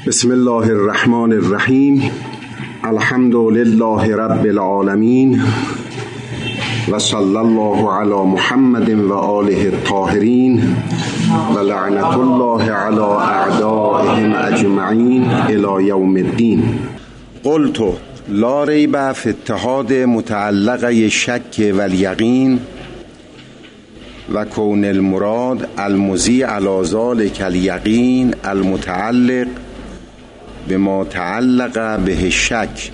بسم الله الرحمن الرحیم. الحمد لله رب العالمین و صلی الله علی محمد و آله الطاهرین و لعنت الله علی اعدائهم اجمعین الی یوم الدین. قلت لا ریب فی اتحاد متعلقه شک و الیقین و کون المراد المضی علی ذلک الیقین المتعلق بما تعلق به الشک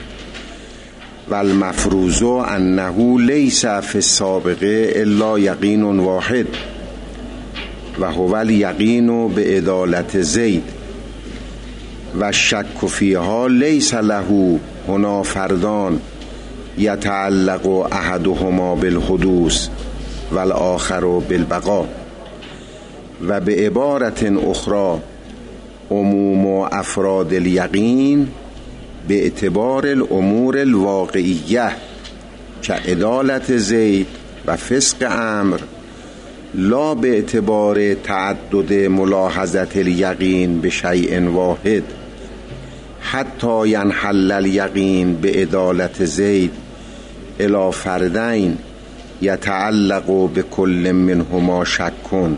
و المفروض انه لیس فی السابقه الا یقین واحد و هو الیقین به عدالت زید و الشک فیها لیس له هنا فردان یتعلق احدهما بالحدوث و الآخر بالبقاء و به عبارت اخرى عموم افراد الیقین به اعتبار الامور الواقعیه که عدالت زید و فسق امر، لا به اعتبار تعدد ملاحظت الیقین به شیء واحد حتی ینحل الیقین به عدالت زید الی فردین یتعلق به کل منهما شکن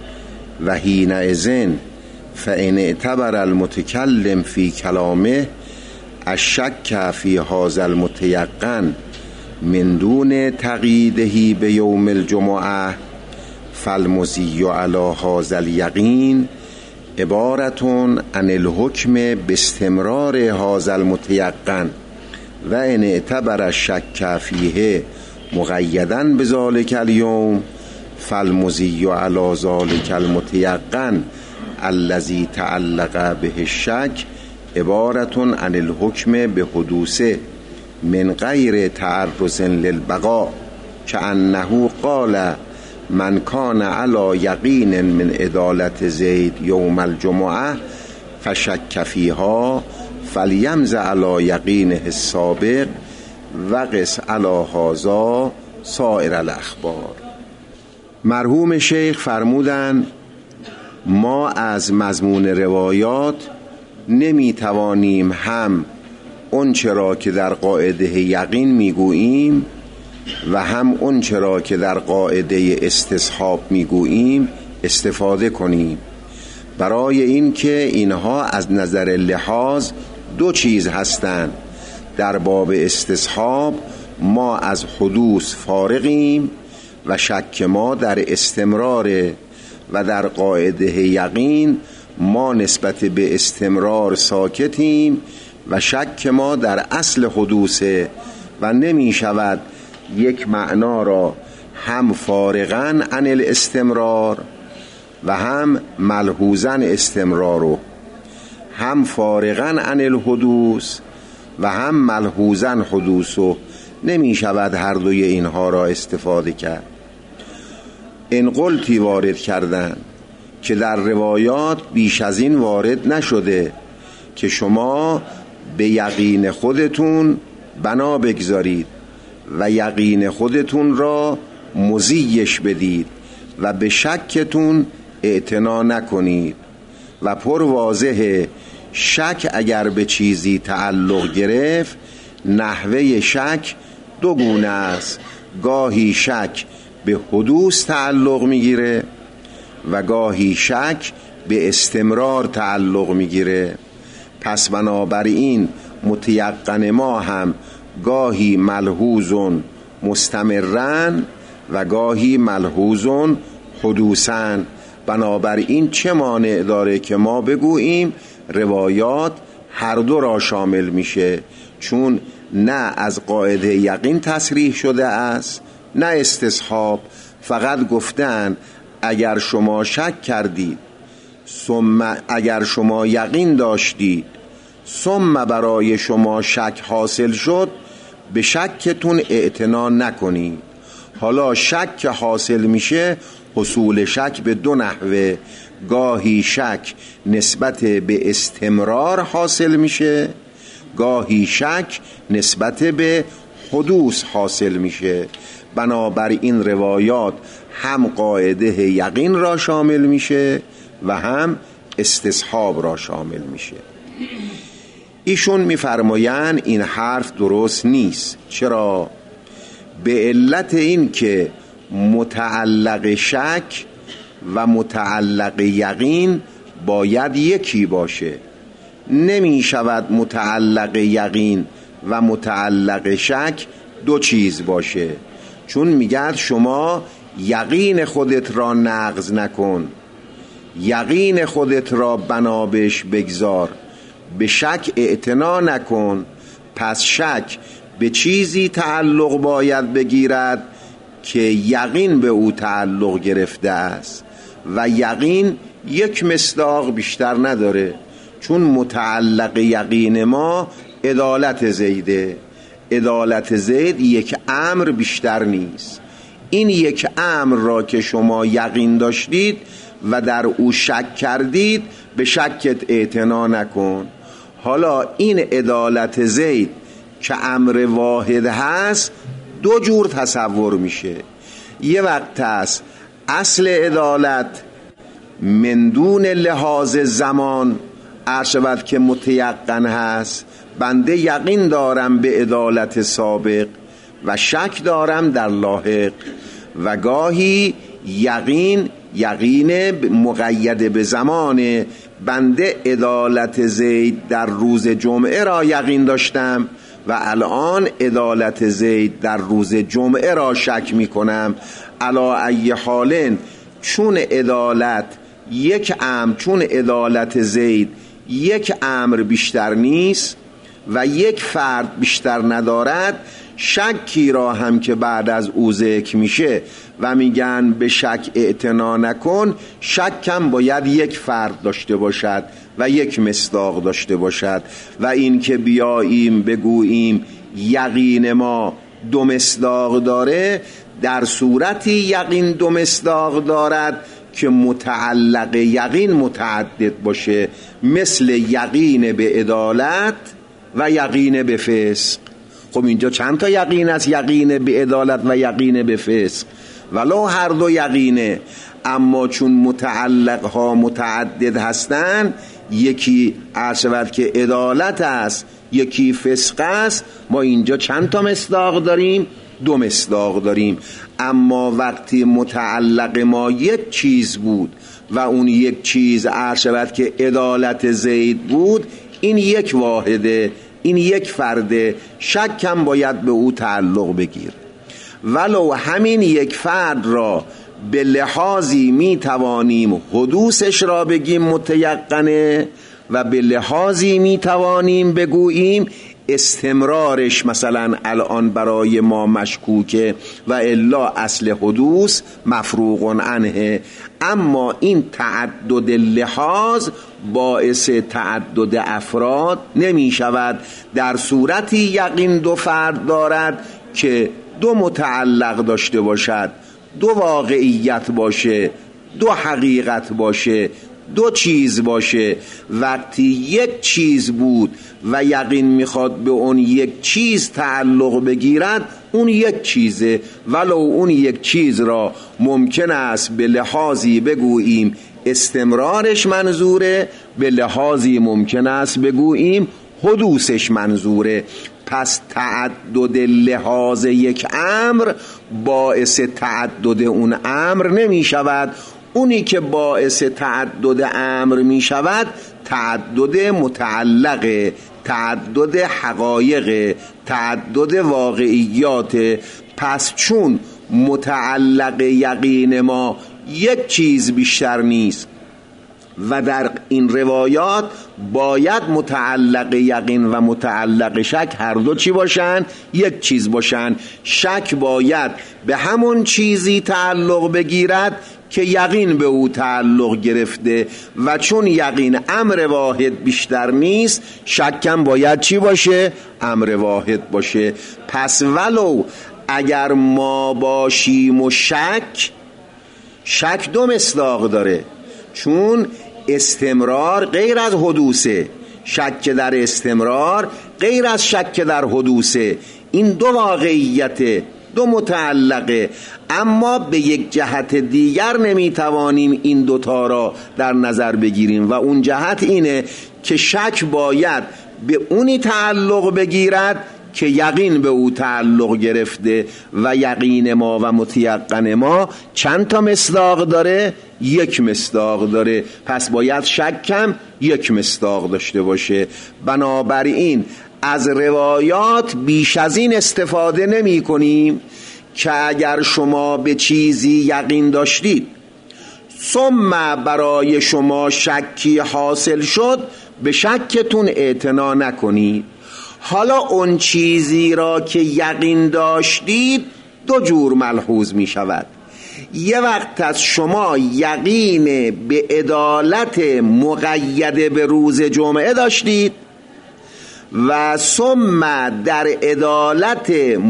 و حینئذ فإن اعتبر المتکلم فی کلامه الشک فی هذا المتیقن من دون تقییده به یوم الجمعه فالمضی علی هذا الیقین عبارة عن الحکم باستمرار هذا المتیقن و ان اعتبر الشک فیه مقیدا بذلک الیوم فالمضی علی ذلک المتیقن الذی تعلق به الشک عبارة عن الحکم به حدوثه من غیر تعرض للبقاء کأنه قال من کان علی یقین من عدالت زید یوم الجمعه فشک فیها فلیمض علی یقینه السابق و قس علی هذا سائر الاخبار. مرحوم شیخ فرمودند ما از مضمون روایات نمی توانیم هم اون چرا که در قاعده یقین میگوییم و هم اون چرا که در قاعده استصحاب میگوییم استفاده کنیم، برای این که اینها از نظر لحاظ دو چیز هستند. در باب استصحاب ما از حدوث فارغیم و شک ما در استمراره و در قاعده یقین ما نسبت به استمرار ساکتیم و شک ما در اصل حدوثه و نمی شود یک معنا را هم فارغاً عن الاستمرار و هم ملحوظاً استمرارو، هم فارغاً عن الحدوث و هم ملحوظاً حدوثو، نمی شود هر دوی اینها را استفاده کرد. این قلتی وارد کردن که در روایات بیش از این وارد نشده که شما به یقین خودتون بنا بگذارید و یقین خودتون را مزیش بدید و به شکتون اعتنا نکنید و پر واضحه شک اگر به چیزی تعلق گرفت نحوه شک دو گونه است. گاهی شک به حدوث تعلق میگیره و گاهی شک به استمرار تعلق میگیره. پس بنابراین متیقن ما هم گاهی ملحوظ مستمرن و گاهی ملحوظ حدوثن. بنابراین چه مانع داره که ما بگوییم روایات هر دو را شامل میشه، چون نه از قاعده یقین تصریح شده است نه استصحاب. فقط گفتن اگر شما شک کردید ثم اگر شما یقین داشتید ثم برای شما شک حاصل شد به شکتون اعتنا نکنید. حالا شک که حاصل میشه حصول شک به دو نحوه، گاهی شک نسبت به استمرار حاصل میشه، گاهی شک نسبت به حدوث حاصل میشه. بنابراین روایات هم قاعده یقین را شامل میشه و هم استصحاب را شامل میشه. ایشون میفرمایند این حرف درست نیست. چرا؟ به علت این که متعلق شک و متعلق یقین باید یکی باشه. نمی شود متعلق یقین و متعلق شک دو چیز باشه. چون میگه شما یقین خودت را نقض نکن، یقین خودت را بنابش بگذار، به شک اعتنا نکن. پس شک به چیزی تعلق باید بگیرد که یقین به او تعلق گرفته است و یقین یک مصداق بیشتر نداره. چون متعلق یقین ما عدالت زیده، عدالت زید یک امر بیشتر نیست. این یک امر را که شما یقین داشتید و در او شک کردید، به شکت اعتنا نکن. حالا این عدالت زید که امر واحد هست دو جور تصور میشه. یه وقت هست اصل عدالت من دون لحاظ زمان عرشبت که متیقن هست، بنده یقین دارم به عدالت سابق و شک دارم در لاحق. و گاهی یقین مقید به زمانه، بنده عدالت زید در روز جمعه را یقین داشتم و الان عدالت زید در روز جمعه را شک می کنم. علا ای حالن، چون عدالت یک امر، چون عدالت زید یک امر بیشتر نیست و یک فرد بیشتر ندارد، شکی را هم که بعد از او ذکر میشه و میگن به شک اعتنا نکن، شک هم باید یک فرد داشته باشد و یک مصداق داشته باشد. و این که بیاییم بگوییم یقین ما دو مصداق داره، در صورتی یقین دو مصداق دارد که متعلق یقین متعدد باشه، مثل یقین به عدالت و یقین به فسق. خب اینجا چند تا یقین است؟ یقین به عدالت و یقین به فسق، ولو هر دو یقینه، اما چون متعلق ها متعدد هستن، یکی عرشبت که عدالت است، یکی فسق است، ما اینجا چند تا مصداق داریم؟ دو مصداق داریم. اما وقتی متعلق ما یک چیز بود و اون یک چیز عرشبت که عدالت زید بود، این یک واحده، این یک فرده، شک هم باید به او تعلق بگیر. ولو همین یک فرد را به لحاظی می توانیم حدوثش را بگیم متیقنه و به لحاظی می توانیم بگوییم استمرارش مثلا الان برای ما مشکوکه و الا اصل حدوث مفروغ عنه. اما این تعدد لحاظ باعث تعدد افراد نمی شود. در صورتی یقین دو فرد دارد که دو متعلق داشته باشد، دو واقعیت باشه، دو حقیقت باشه، دو چیز باشه. وقتی یک چیز بود و یقین میخواد به اون یک چیز تعلق بگیرد، اون یک چیزه، ولو اون یک چیز را ممکن است به لحاظی بگوییم استمرارش منظوره، به لحاظی ممکن است بگوییم حدوثش منظوره. پس تعدد لحاظ یک امر باعث تعدد اون امر نمی شود. اونی که باعث تعدد امر می شود تعدد متعلق، تعدد حقایق، تعدد واقعیات. پس چون متعلق یقین ما یک چیز بیشتر نیست و در این روایات باید متعلق یقین و متعلق شک هر دو چی باشن؟ یک چیز باشن. شک باید به همون چیزی تعلق بگیرد که یقین به او تعلق گرفته و چون یقین امر واحد بیشتر نیست، شکم باید چی باشه؟ امر واحد باشه. پس ولو اگر ما باشیم و شک دو مصداق داره، چون استمرار غیر از حدوثه، شک در استمرار غیر از شک در حدوثه. این دو واقعیته، دو متعلقه، اما به یک جهت دیگر نمیتوانیم این دوتا را در نظر بگیریم و اون جهت اینه که شک باید به اونی تعلق بگیرد که یقین به او تعلق گرفته و یقین ما و متیقن ما چند تا مصداق داره؟ یک مصداق داره. پس باید شکم یک مصداق داشته باشه. بنابراین از روایات بیش از این استفاده نمی کنیم که اگر شما به چیزی یقین داشتید ثم برای شما شکی حاصل شد به شکتون اعتنا نکنید. حالا اون چیزی را که یقین داشتید دو جور ملحوظ می شود. یه وقت از شما یقین به عدالت مقید به روز جمعه داشتید و ثم در عدالت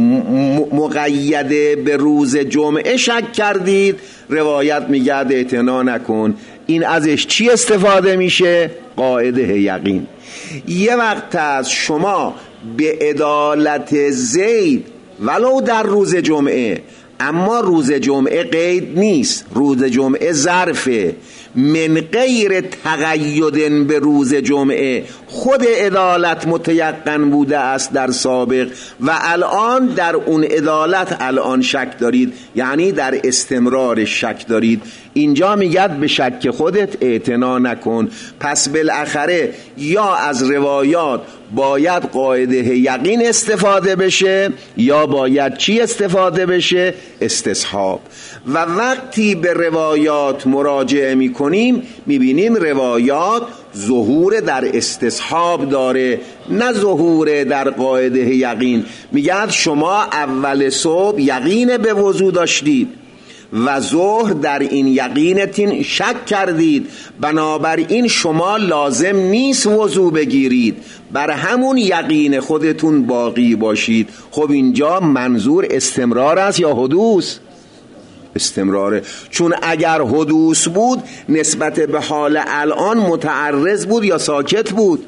مقید به روز جمعه شک کردید، روایت میگه اعتنا نکن. این ازش چی استفاده میشه؟ قاعده یقین. یه وقت از شما به عدالت زید ولو در روز جمعه، اما روز جمعه قید نیست، روز جمعه ظرفه، من غیر تقید به روز جمعه خود عدالت متیقن بوده است در سابق و الان در اون عدالت الان شک دارید، یعنی در استمرار شک دارید. اینجا میگد به شک خودت اعتنا نکن. پس بالاخره یا از روایات باید قاعده یقین استفاده بشه یا باید چی استفاده بشه؟ استصحاب. و وقتی به روایات مراجعه میکنیم میبینیم روایات ظهور در استصحاب داره نه ظهور در قاعده یقین. میگه شما اول صبح یقین به وضو داشتید و ظهر در این یقینتین شک کردید، بنابراین شما لازم نیست وضو بگیرید، بر همون یقین خودتون باقی باشید. خب اینجا منظور استمرار است یا حدوث؟ استمراره، چون اگر حدوث بود نسبت به حال الان متعرض بود یا ساکت بود؟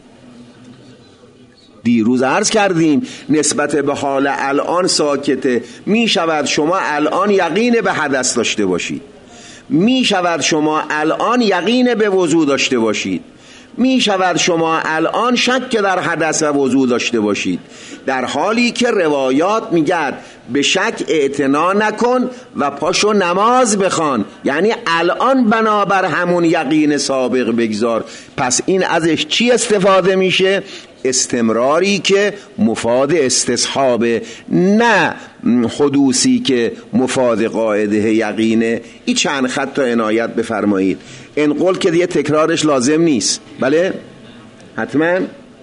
دیروز عرض کردیم نسبت به حال الان ساکته. می شود شما الان یقین به حدث داشته باشید، می شود شما الان یقین به وضو داشته باشید، می شود شما الان شک در حدث و وضو داشته باشید، در حالی که روایات میگن به شک اعتنا نکن و پاشو نماز بخوان، یعنی الان بنابر همون یقین سابق بگذار. پس این ازش چی استفاده میشه؟ استمراری که مفاد استصحابه، نه حدوثی که مفاد قاعده یقینه. این چند خط عنایت بفرمایید. انقل که دیگه تکرارش لازم نیست، بله حتما.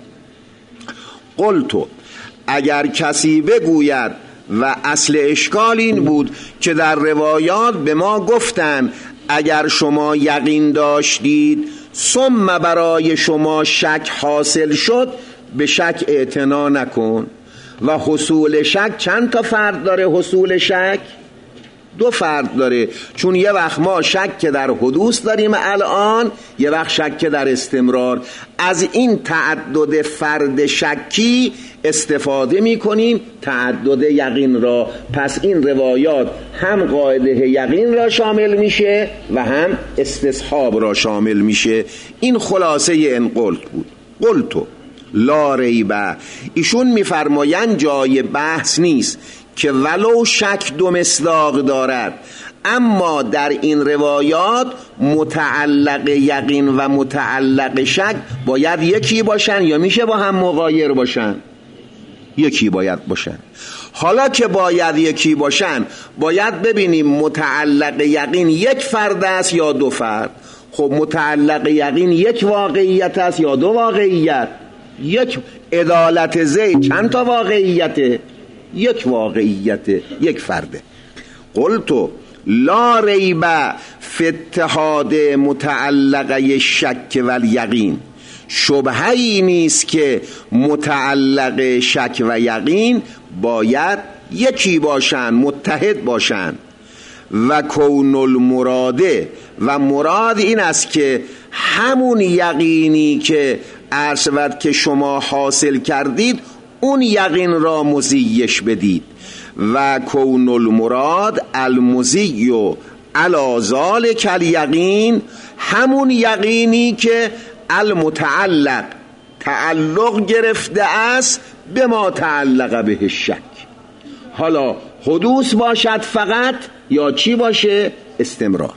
قلتو، اگر کسی بگوید و اصل اشکال این بود که در روایات به ما گفتن اگر شما یقین داشتید ثم برای شما شک حاصل شد به شک اعتنا نکن. و حصول شک چند تا فرد داره؟ حصول شک دو فرد داره، چون یه وقت ما شک در حدوث داریم الان، یه وقت شک در استمرار. از این تعدد فرد شکی استفاده می کنیم تعدد یقین را. پس این روایات هم قاعده یقین را شامل میشه و هم استصحاب را شامل میشه. این خلاصه این قلت بود. قلتو لا ریبه، ایشون میفرمایند جای بحث نیست که ولو شک دو مصداق دارد، اما در این روایات متعلق یقین و متعلق شک باید یکی باشن یا میشه با هم مغایر باشن؟ یکی باید باشن. حالا که باید یکی باشن باید ببینیم متعلق یقین یک فرد است یا دو فرد. خب متعلق یقین یک واقعیت است یا دو واقعیت؟ یک. عدالت زید چند تا واقعیته؟ یک واقعیت، یک فرده. قلتو لا ریبه فی اتحاد متعلقه شک و یقین، شبهه‌ای نیست که متعلق شک و یقین باید یکی باشن، متحد باشن. و کون المراده، و مراد این است که همون یقینی که عرض شود که شما حاصل کردید اون یقین را مزیش بدید. و کون المراد المزی علی ذالک الیقین، همون یقینی که المتعلق تعلق گرفته است به ما تعلق به شک. حالا حدوث باشد فقط یا چی باشه؟ استمرار.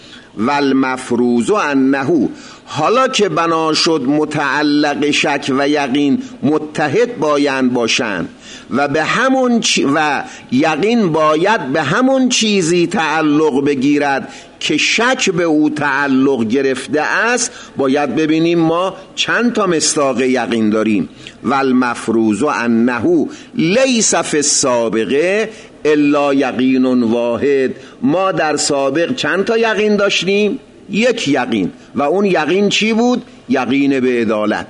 والمفروض انه، حالا که بنا شد متعلق شک و یقین متحد باید باشند و به همون و یقین باید به همون چیزی تعلق بگیرد که شک به او تعلق گرفته است، باید ببینیم ما چند تا مصداق یقین داریم. والمفروض انه لیس فی السابقه الا یقین واحد. ما در سابق چند تا یقین داشتیم؟ یک یقین. و اون یقین چی بود؟ یقین به عدالت.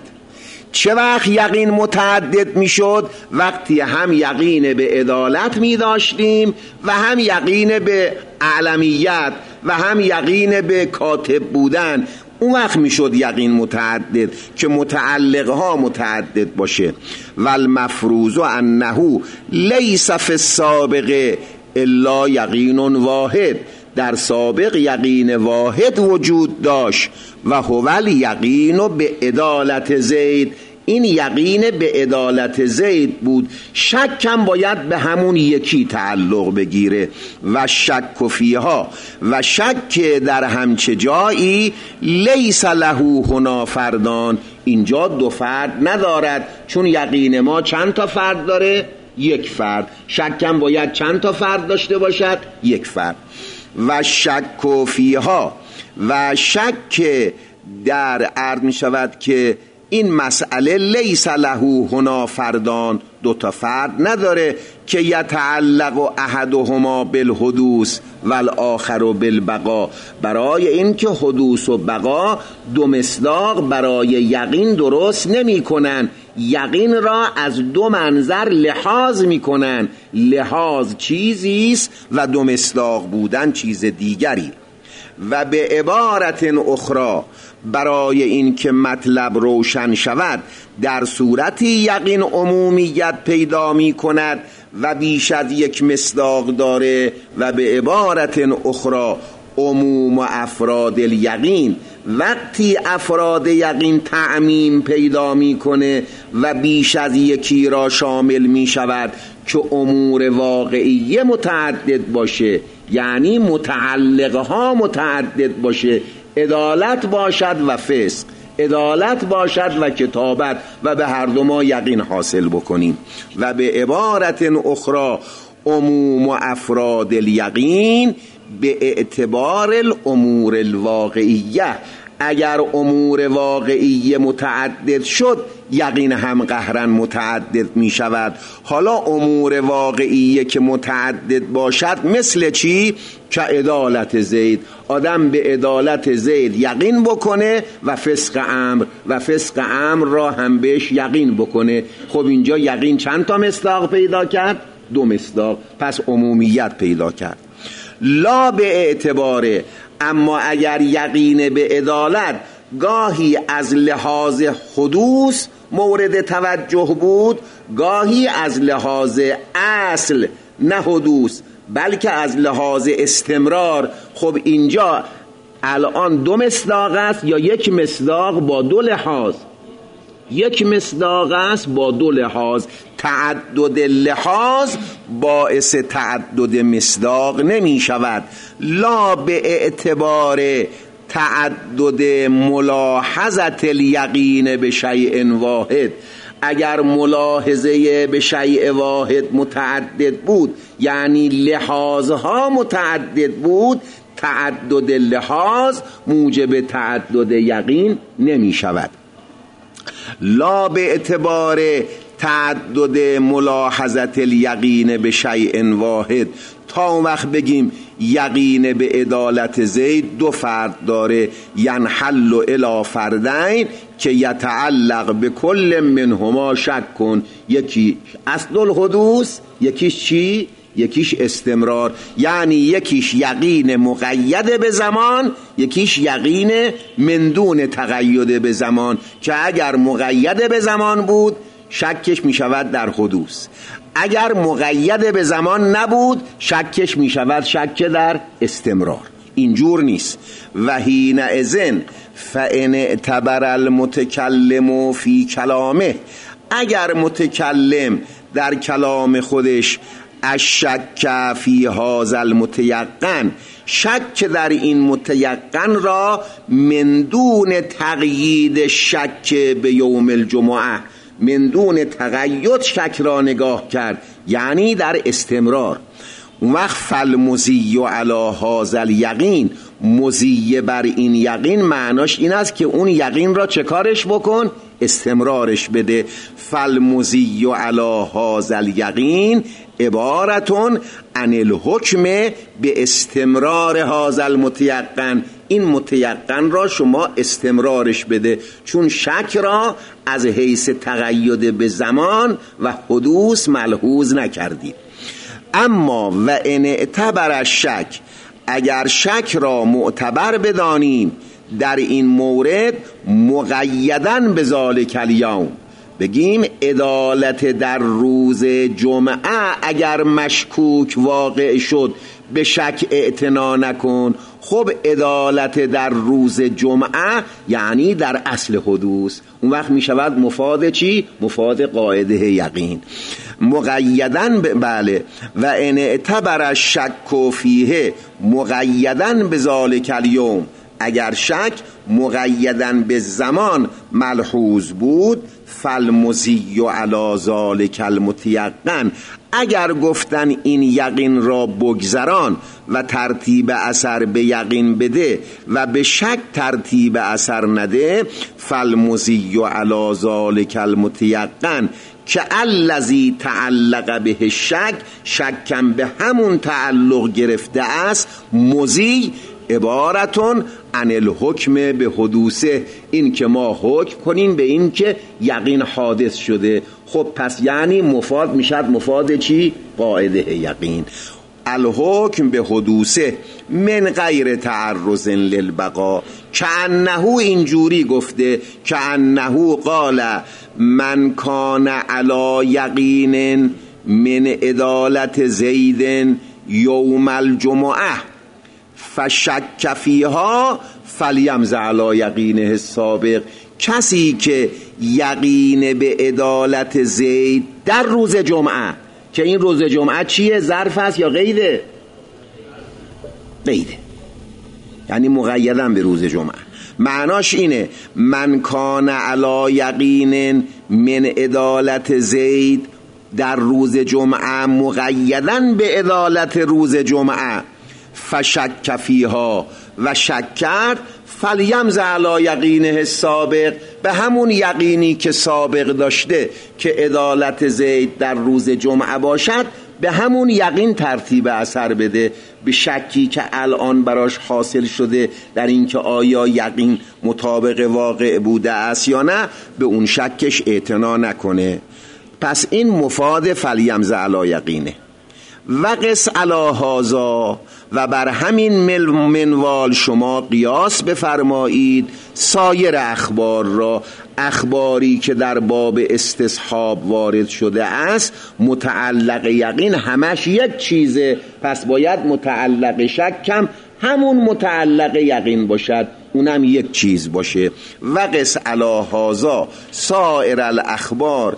چه وقت یقین متعدد می شد؟ وقتی هم یقین به عدالت می داشتیم و هم یقین به اعلمیت و هم یقین به کاتب بودن. اون وقت می شد یقین متعدد که متعلق ها متعدد باشه. والمفروض انه لیس فی السابقه الا یقین واحد. در سابق یقین واحد وجود داشت و هو الیقین به عدالت زید. این یقین به عدالت زید بود. شک هم باید به همون یکی تعلق بگیره. و شک فیها، و شک در همچه جایی لیس له هنا فردان، اینجا دو فرد ندارد، چون یقین ما چند تا فرد داره؟ یک فرد. شک هم باید چند تا فرد داشته باشد؟ یک فرد. و شک فیها، و شک در عرض می شود که این مسئله لیس له هنا فردان، دو تا فرد نداره که یتعلق احدهما بالحدوث والآخر بالبقا. برای این که حدوث و بقا دو مصداق برای یقین درست نمی کنن، یقین را از دو منظر لحاظ می کنن. لحاظ چیزیست و دو مصداق بودن چیز دیگری. و به عبارت اخرى، برای این که مطلب روشن شود، در صورتی یقین عمومیت پیدا می کند و بیش از یک مصداق داره. و به عبارت اخرى عموم و افراد الیقین، وقتی افراد یقین تعمیم پیدا می کنه و بیش از یکی را شامل می شود که امور واقعیه متعدد باشه، یعنی متعلقه ها متعدد باشه، عدالت باشد و فسق، عدالت باشد و کتابت، و به هر دو ما یقین حاصل بکنیم. و به عبارت اخرى عموم و افراد الیقین به اعتبار الامور الواقعیه. اگر امور واقعیه متعدد شد، یقین هم قهرن متعدد می شود. حالا امور واقعیه که متعدد باشد مثل چی؟ که عدالت زید. آدم به عدالت زید یقین بکنه و فسق امر، و فسق امر را هم بهش یقین بکنه. خب اینجا یقین چند تا مصداق پیدا کرد؟ دو مصداق. پس عمومیت پیدا کرد. لا به اعتباره، اما اگر یقین به عدالت گاهی از لحاظ حدوث مورد توجه بود، گاهی از لحاظ اصل نه حدوث بلکه از لحاظ استمرار. خب اینجا الان دو مصداق است یا یک مصداق با دو لحاظ؟ یک مصداق است با دو لحاظ. تعدد لحاظ باعث تعدد مصداق نمی شود. لا به اعتبار تعدد ملاحظت الیقین به شیء واحد. اگر ملاحظه به شیء واحد متعدد بود، یعنی لحاظها متعدد بود، تعدد لحاظ موجب تعدد یقین نمی شود. لا به اعتبار تعدد ملاحظت الیقین به شیء واحد. تا اون وقت بگیم یقین به عدالت زید دو فرد داره، ینحل الی فردین که یتعلق به کل منهما شک کن. یکی اصل الحدوث، یکیش چی؟ یکیش استمرار. یعنی یکیش یقین مقید به زمان، یکیش یقین مندون تقید به زمان، که اگر مقید به زمان بود شکش می شود در حدوث، اگر مقید به زمان نبود شکش می شود شک در استمرار. اینجور نیست. و حینئذ فان اعتبر المتکلم فی کلامه، اگر متکلم در کلام خودش الشک فی هذا المتیقن، شک در این متیقن را من دون تقیید شک به یوم الجمعه، من دون تقید شک را نگاه کرد، یعنی در استمرار. اون وقت فالمضی علی هذا الیقین، مضی بر این یقین معناش این است که اون یقین را چه کارش بکن؟ استمرارش بده. فالمضی علی هذا الیقین عبارتون عن الحکم به استمرار هذا المتیقن، این متیقن را شما استمرارش بده، چون شک را از حیث تقید به زمان و حدوث ملحوظ نکردید. اما و ان اعتبر الشک، اگر شک را معتبر بدانیم در این مورد مقیداً به ذالک الیوم، بگیم عدالت در روز جمعه اگر مشکوک واقع شد به شک اعتنا نکن. خب عدالت در روز جمعه یعنی در اصل حدوث، اون وقت می شود مفاد چی؟ مفاد قاعده یقین. مقیداً بله. و ان اعتبر الشک فیه مقیداً به ذالک الیوم، اگر شک مقیداً به زمان ملحوظ بود، فالمضی علی ذالک المتیقن، اگر گفتن این یقین را بگذران و ترتیب اثر به یقین بده و به شک ترتیب اثر نده، فالمضی علی ذالک المتیقن که الذی تعلق به الشک، شکم به همون تعلق گرفته است، مضی عبارتون عن الحکم به حدوثه، این که ما حکم کنیم به این که یقین حادث شده. خب پس یعنی مفاد میشد مفاد چی؟ قاعده یقین. الحکم به حدوثه من غیر تعرض للبقا، کأنه اینجوری گفته، کأنه قال من کان علی یقین من عدالت زید یوم الجمعه فشک فیها فلیمض علی یقینه السابق، کسی که یقین به عدالت زید در روز جمعه، که این روز جمعه چیه؟ ظرف است یا قیده؟ قیده، یعنی مقیداً به روز جمعه. معناش اینه من کان علی یقین من عدالت زید در روز جمعه، مقیداً به عدالت روز جمعه، فشک فیها و شک کرد، فلیمض علی یقینه السابق، به همون یقینی که سابق داشته که عدالت زید در روز جمعه باشد، به همون یقین ترتیب اثر بده، به شکی که الان براش حاصل شده در این که آیا یقین مطابق واقع بوده است یا نه، به اون شکش اعتنا نکنه. پس این مفاد فلیمض علی یقینه. و قس علی هذا، و بر همین منوال شما قیاس بفرمایید سایر اخبار را، اخباری که در باب استصحاب وارد شده است. متعلق یقین همش یک چیزه، پس باید متعلق شکم همون متعلق یقین باشد، اونم یک چیز باشه. و قس علی هذا سایر الاخبار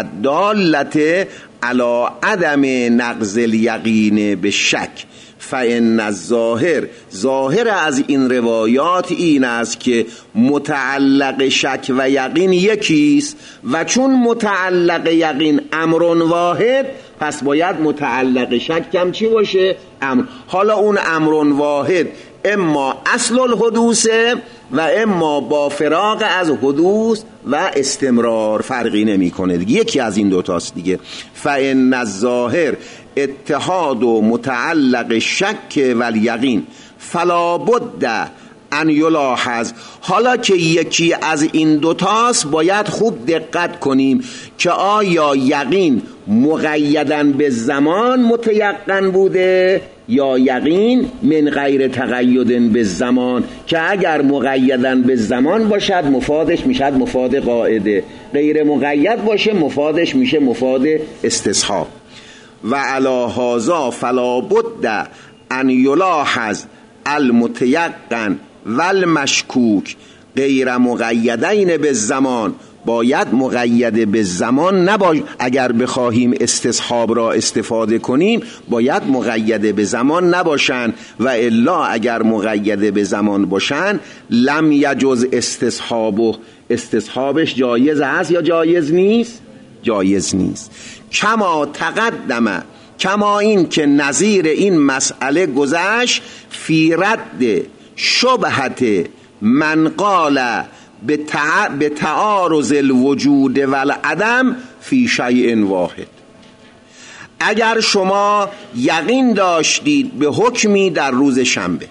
الدالة علی عدم نقض الیقین به شک، فإن الظاهر، ظاهر از این روایات این است که متعلق شک و یقین یکیست، و چون متعلق یقین امر واحد، پس باید متعلق شک هم چی باشه؟ امر. حالا اون امر واحد اما اصل الحدوث و اما با فراغ از حدوث و استمرار، فرقی نمی کنه دیگه، یکی از این دوتاست دیگه. فإن الظاهر اتحاد و متعلق شک و الیقین فلا بد ان یلاحظ. حالا که یکی از این دوتاست باید خوب دقت کنیم که آیا یقین مقیداً به زمان متیقن بوده یا یقین من غیر تقید به زمان، که اگر مقیداً به زمان باشد مفادش میشد مفاد قاعده، غیر مقید باشه مفادش میشه مفاد استصحاب. و علی هذا فلا بد ان یلاحظ المتیقن و المشکوک غیر مقیدین به زمان، باید مقید به زمان نباشه. اگر بخواهیم استصحاب را استفاده کنیم باید مقید به زمان نباشن، و الا اگر مقید به زمان باشن لم یجوز استصحابش جایز هست یا جایز نیست؟ جایز نیست. کما تقدم، کما این که نظیر این مسئله گذشت، فی رد شبهت من قال به تعارض الوجود و العدم فی شیء واحد. اگر شما یقین داشتید به حکمی در روز شنبه،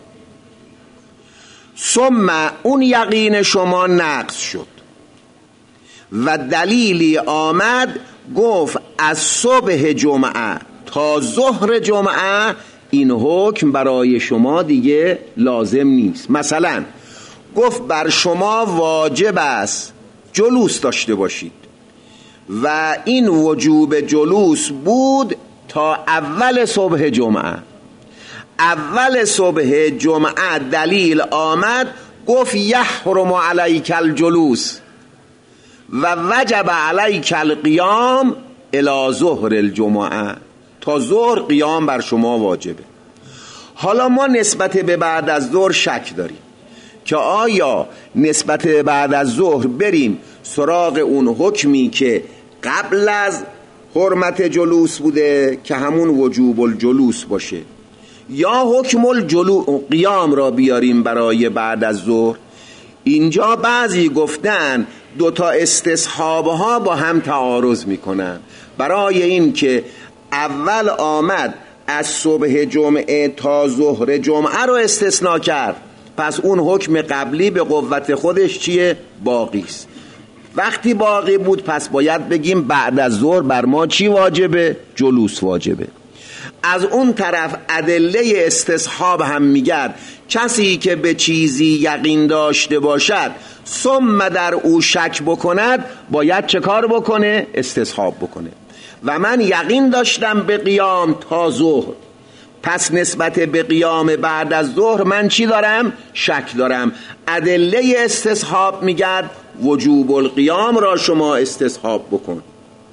ثم اون یقین شما نقض شد و دلیلی آمد گفت از صبح جمعه تا ظهر جمعه این حکم برای شما دیگه لازم نیست. مثلا گفت بر شما واجب است جلوس داشته باشید و این وجوب جلوس بود تا اول صبح جمعه. اول صبح جمعه دلیل آمد گفت یحرم علیک الجلوس و وجب علیک القیام الی ظهر الجمعه، تا ظهر قیام بر شما واجبه. حالا ما نسبت به بعد از ظهر شک داریم که آیا نسبت به بعد از ظهر بریم سراغ اون حکمی که قبل از حرمت جلوس بوده که همون وجوب الجلوس باشه، یا حکم قیام را بیاریم برای بعد از ظهر. اینجا بعضی گفتن دوتا استصحابها با هم تعارض میکنن، برای این که اول آمد از صبح جمعه تا ظهر جمعه رو استثناء کرد، پس اون حکم قبلی به قوت خودش چیه؟ باقی است. وقتی باقی بود پس باید بگیم بعد از ظهر بر ما چی واجبه؟ جلوس واجبه. از اون طرف ادله استصحاب هم میگن کسی که به چیزی یقین داشته باشد ثم در او شک بکند باید چه کار بکنه؟ استصحاب بکنه. و من یقین داشتم به قیام تا ظهر، پس نسبت به قیام بعد از ظهر من چی دارم؟ شک دارم. ادله استصحاب میگن وجوب القیام را شما استصحاب بکن.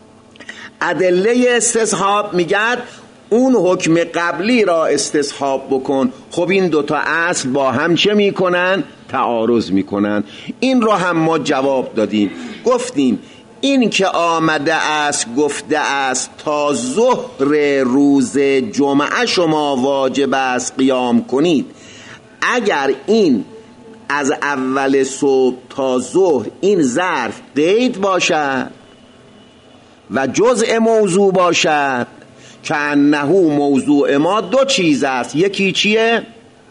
ادله استصحاب میگن اون حکم قبلی را استصحاب بکن. خب این دوتا اصل با هم چه میکنن؟ تعارض میکنن. این رو هم ما جواب دادیم، گفتیم این که آمده است گفته است تا ظهر روز جمعه شما واجب است قیام کنید، اگر این از اول صبح تا ظهر این ظرف قید باشد و جزء موضوع باشد که انه موضوع ما دو چیز است، یکی چیه؟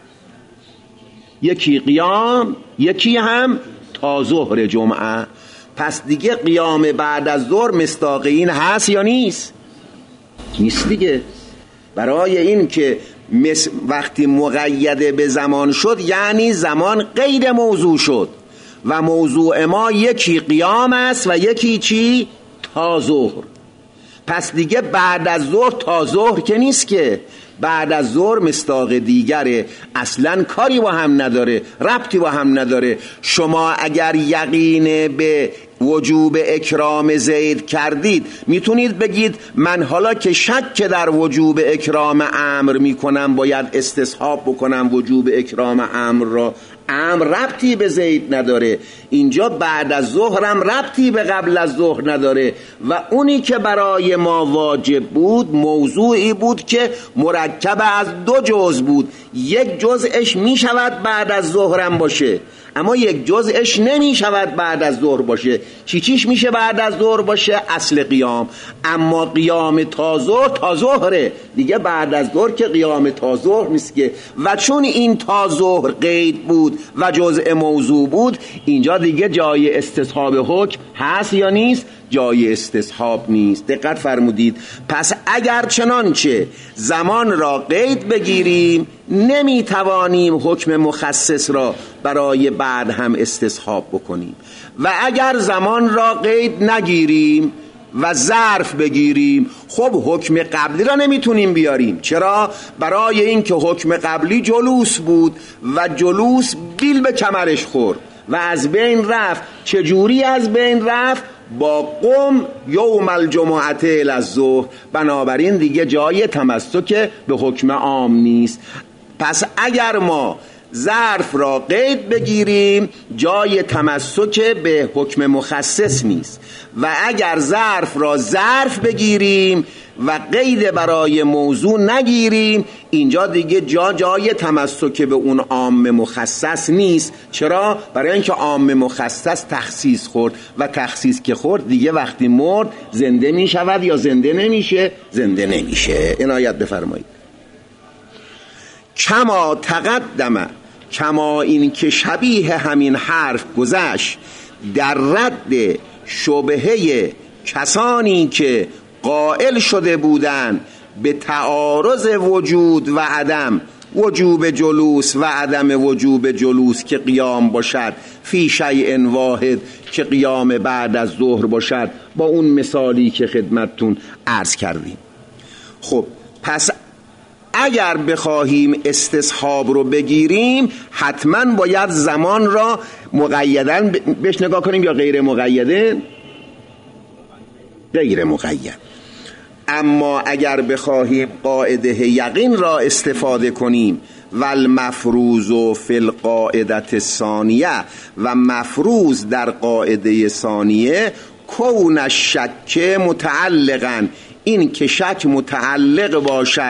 یکی قیام، یکی هم تا ظهر جمعه. پس دیگه قیام بعد از ظهر مصداق این هست یا نیست؟ نیست دیگه. برای این که وقتی مقید به زمان شد یعنی زمان غیر موضوع شد و موضوع ما یکی قیام است و یکی چی؟ تا ظهر. پس دیگه بعد از ظهر تا ظهر که نیست، که بعد از ظهر مصداق دیگره، اصلا کاری با هم نداره، ربطی با هم نداره. شما اگر یقین به وجوب اکرام زید کردید میتونید بگید من حالا که شک در وجوب اکرام امر میکنم باید استصحاب بکنم وجوب اکرام امر را. امر ربطی به زید نداره، اینجا بعد از ظهرم ربطی به قبل از ظهر نداره و اونی که برای ما واجب بود موضوعی بود که مرکب از دو جزء بود. یک جزءش میشود بعد از ظهرم باشه اما یک جزءش نمی شود بعد از ظهر باشه. چیش میشه بعد از ظهر باشه؟ اصل قیام. اما قیام تا ظهره دیگه، بعد از ظهر که قیام تا ظهر نیست که. و چون این تا ظهر قید بود و جزء موضوع بود، اینجا دیگه جای استصحاب حکم هست یا نیست؟ جای استصحاب نیست. دقت فرمودید. پس اگر چنانچه زمان را قید بگیریم نمیتوانیم حکم مخصص را برای بعد هم استصحاب بکنیم و اگر زمان را قید نگیریم و ظرف بگیریم. خب حکم قبلی را نمیتونیم بیاریم. چرا؟ برای این که حکم قبلی جلوس بود و جلوس بیل به کمرش خورد و از بین رفت. چجوری از بین رفت؟ با قم یوم الجمعه الی الظهر. بنابراین دیگه جای تمسک به حکم عام نیست. پس اگر ما ظرف را قید بگیریم جای تمسک به حکم مخصص نیست و اگر ظرف را ظرف بگیریم و قید برای موضوع نگیریم اینجا دیگه جای تمسک به اون عام مخصص نیست. چرا؟ برای اینکه عام مخصص تخصیص خورد و تخصیص که خورد دیگه وقتی مرد زنده می شود یا زنده نمیشه؟ زنده نمیشه. عنایت بفرمایید. کما تقدم، کما این که شبیه همین حرف گذشت در رد شبهه کسانی که قائل شده بودند به تعارض وجود و عدم، وجوب جلوس و عدم وجوب جلوس که قیام باشد فی شیء واحد، که قیام بعد از ظهر باشد، با اون مثالی که خدمتتون عرض کردیم. خب پس اگر بخواهیم استصحاب رو بگیریم حتما باید زمان را مقیدن بهش نگاه کنیم یا غیر مقیده؟ غیر مقید. اما اگر بخواهیم قاعده یقین را استفاده کنیم والمفروض فی القاعده الثانیه، و مفروض در قاعده ثانیه کون الشک متعلقا، این که شک متعلق باشد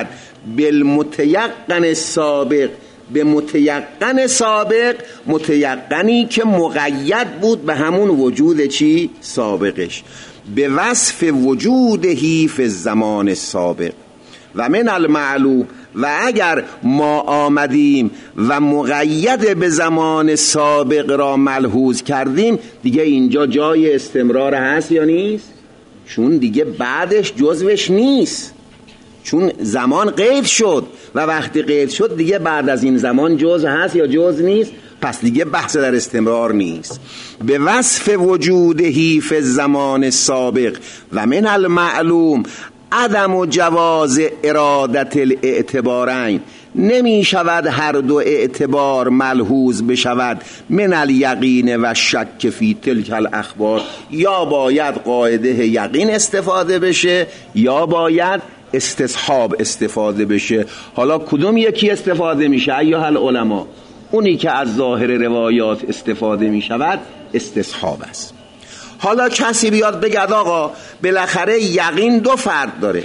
بالمتیقن سابق، به متیقن سابق، متیقنی که مقید بود به همون وجود چی؟ سابقش، به وصف وجودهی فی الزمان السابق. و من المعلوم، و اگر ما آمدیم و مقید به زمان سابق را ملحوظ کردیم دیگه اینجا جای استمرار هست یا نیست؟ چون دیگه بعدش جزوش نیست، چون زمان قید شد و وقتی قید شد دیگه بعد از این زمان جزء هست یا جزء نیست؟ پس دیگه بحث در استمرار نیست. به وصف وجودهی فی الزمان السابق و من المعلوم عدم و جواز ارادت الاعتبارین، نمی شود هر دو اعتبار ملحوظ بشود من الیقین و شک فی تلک الاخبار، یا باید قاعده یقین استفاده بشه یا باید استصحاب استفاده بشه. حالا کدوم یکی استفاده میشه ایها العلماء؟ اونی که از ظاهر روایات استفاده می شود استصحاب است. حالا کسی بیاد بگد آقا بالاخره یقین دو فرد داره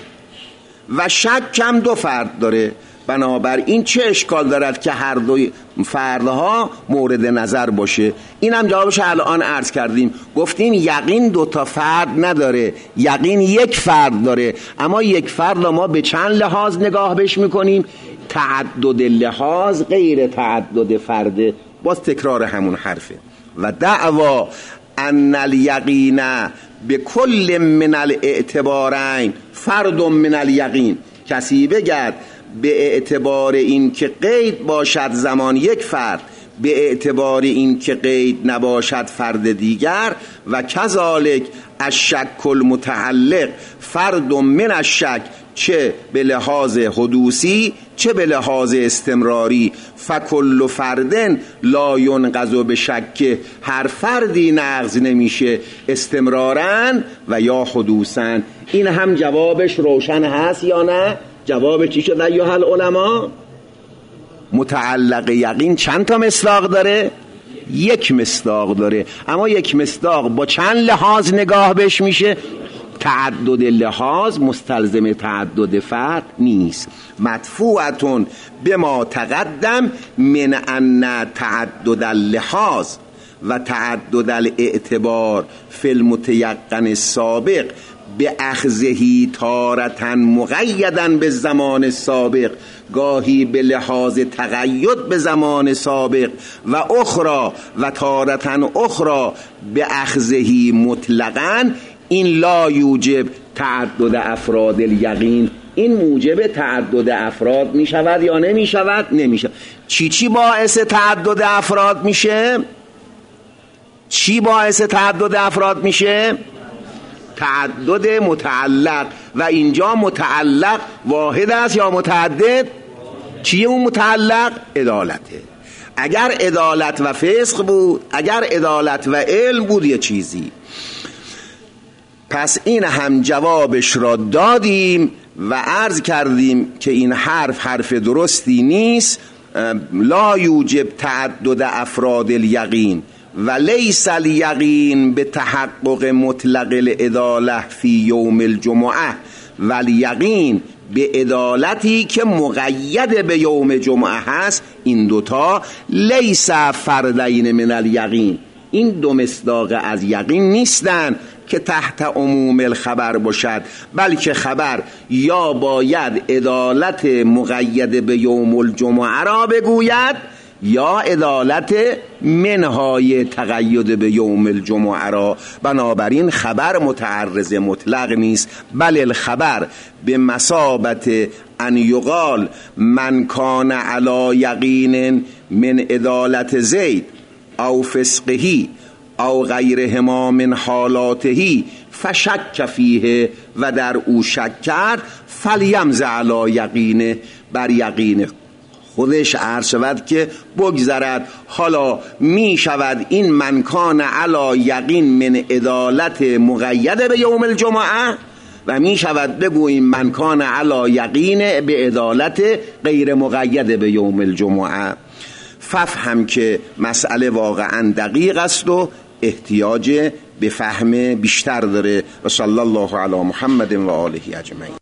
و شک هم دو فرد داره، بنابراین چه اشکال دارد که هر دو فردها مورد نظر باشه؟ این هم جوابش الان عرض کردیم، گفتیم یقین دو تا فرد نداره، یقین یک فرد داره. اما یک فرد ما به چند لحاظ نگاه بش میکنیم؟ تعدد لحاظ غیر تعدد فرد. باز تکرار همون حرفه. و دعوا ان الیقین به کل من الاعتبارین فرد من الیقین، کسی بگد به اعتبار این که قید باشد زمان یک فرد، به اعتبار این که قید نباشد فرد دیگر، و کذالک الشک المتعلق فرد من الشک، چه به لحاظ حدوثی چه به لحاظ استمراری، فکل فردن لا ینقض به شک، هر فردی نقض نمیشه استمرارا و یا حدوثا. این هم جوابش روشن هست یا نه؟ جواب چی شد ایها العلماء؟ متعلق یقین چند تا مصداق داره؟ یک مصداق داره. اما یک مصداق با چند لحاظ نگاه بش میشه؟ تعدد لحاظ مستلزم تعدد فرد نیست. مدفوعتون به ما تقدم من ان تعدد اللحاظ و تعدد الاعتبار فی المتیقن السابق به اخذهی تارتن مقیدن به زمان سابق، گاهی به لحاظ تقید به زمان سابق، و اخرى و تارتن اخرى به اخذهی مطلقاً، این لا یوجب تعدد افراد الیقین، این موجب تعدد افراد می شود یا نمی شود؟ نمی شود. چی باعث تعدد افراد میشه؟ چی باعث تعدد افراد میشه؟ تعدد متعلق و اینجا متعلق واحد است یا متعدد؟ چیه اون متعلق؟ عدالته. اگر عدالت و فسق بود، اگر عدالت و علم بود یه چیزی. پس این هم جوابش را دادیم و عرض کردیم که این حرف درستی نیست. لا یوجب تعدد افراد الیقین و لیس الیقین به تحقق مطلق العدالة فی یوم الجمعه و الیقین به عدالتی که مقید به یوم جمعه هست. این دوتا لیس فردین من الیقین، این دو مصداق از یقین نیستن که تحت عموم الخبر باشد، بلکه خبر یا باید عدالت مقید به یوم الجمعه را بگوید یا عدالت منهای تقید به یوم الجمعه را. بنابراین خبر متعرض مطلق نیست، بل الخبر به مثابت ان یقال من کان علی یقین من عدالت زید او فسقه او غیرهما من حالاته فشک فیه و در او شک کرد فلیمز علی یقینه، بر یقین خودش عرض شود که بگذرد. حالا می شود این من کان علی یقین من عدالت مقید به یوم الجمعه و می شود بگوییم من کان علی یقین به عدالت غیر مقید به یوم الجمعه. ففهم که مسئله واقعا دقیق است و احتیاج به فهم بیشتر داره. و صلی الله علی محمد و آله اجمعین.